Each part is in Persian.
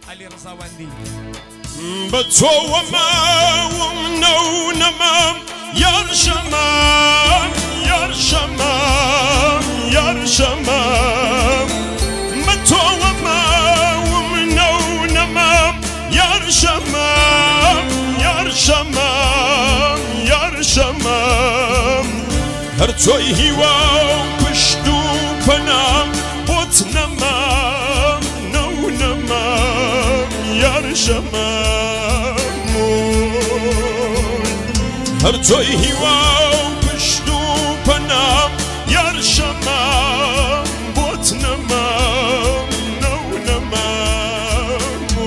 علی رضاوندی به تو و من نو نمم یار شمم یار شمم یار شمم به تو و من نو نمم یار شمم یار شمم یار شمم هر توی هیوا پشتو پنم بوت نمم نو نمم یار شمم هر توی هیوا پشتو پنم یار شمم بوت نمم نو نمم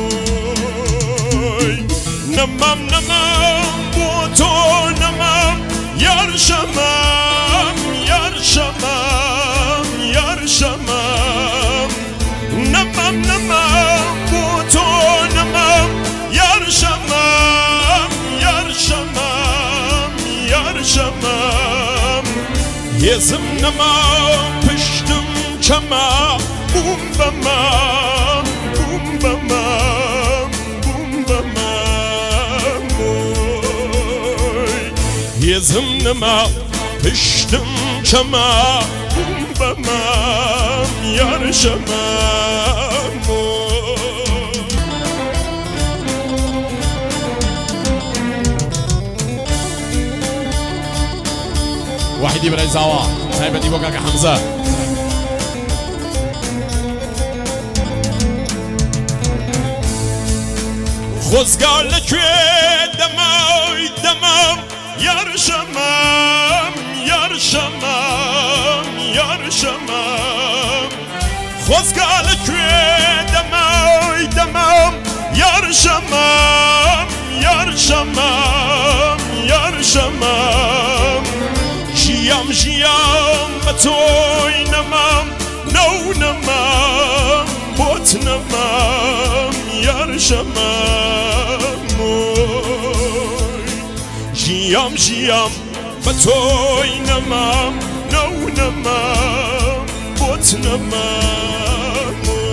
نمم نمم بوتو نمم یار شمم یار شمم یار شمم نمم نمم بوتو نمم یار شمم یار شمم یار شمم یزم نمم پشتم چما بوم بمم بوم بمم بوم بمم یزم نمم پشتم چما بوم بمم یار شمم وحيدي برای زاوا سایبتی بو کاکا حمزه خوزگال کوی دمای دمم یار شمم یار شمم یار شمم خوزگال کوی دمای دمم یار شمم یار شمم یار شمم جیام جیام به توی نمم نو نمم بوت نمم یار شمم جیام جیام به توی نمم نو نمم بوت نمم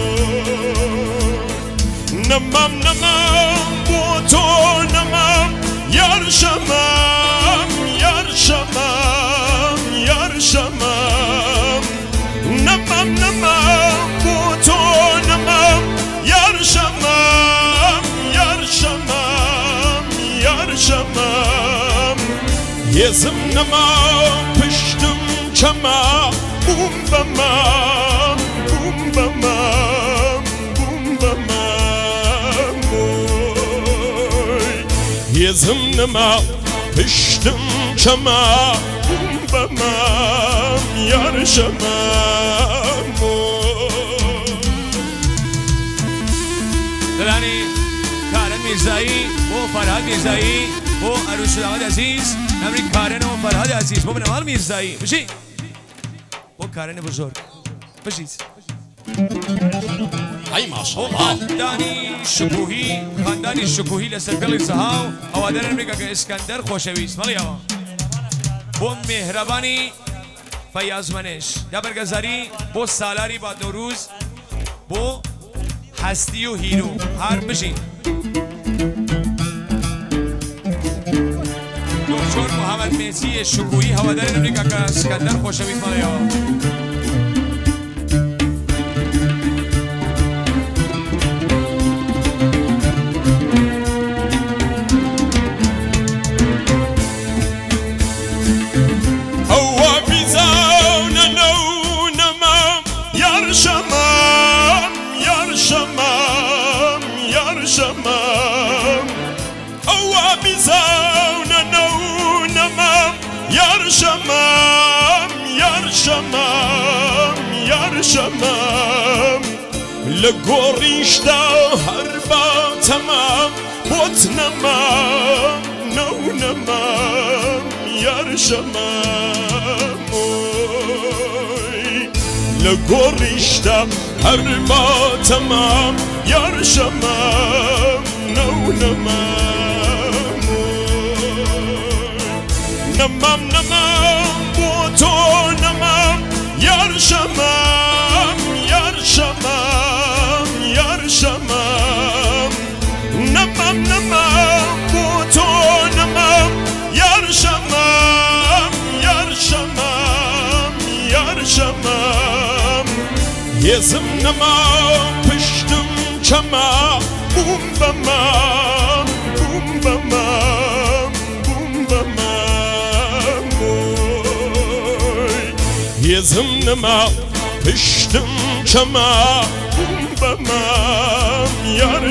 نمم نمم بوتو نمم یار شمم یار شمم یار شمم نمم نمم بوتو نمم یار شمم یار شمم یار شمم یزم نمم پشتم چما بوم بمم بوم بمم بوم بمم یزم نمم پشتم چما بوم بمم یار شمم دلانی کارن میرزایی و فرهاد میرزایی و عروس داماد عزیز نمری کارن و فرهاد عزیز با نوال میرزایی بشید و کارن بزرگ بشید ای ماشاءالله خاندانی شکوهی لسرکل زهاو هوادار امریکا که اسکندر خوشویست مالی هوا با مهربانی فیاض منش یا برگزاری با سالاری با نوروز با هستی و هیرو هر بشین دکتر محمد میسی شکوهی هوادار امریکا که اسکندر خوشویست مالی هوا شمم او بیزاون نو نمم یار شمم یار شمم یار شمم لگوریشتا هر با تمام بوت نمم نو نمم یار شمم لگوریشتا هر با تمام یار شمم نو نمم نمم نمم بوتو نمم یار شمم یار شمم یار شمم یزم نما پشتم چما بوم بمم بوم بمم بوم بمم یزم نما پشتم چما بوم بمم یار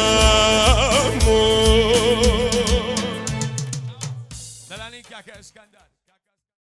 شمم دلانی که اسکندر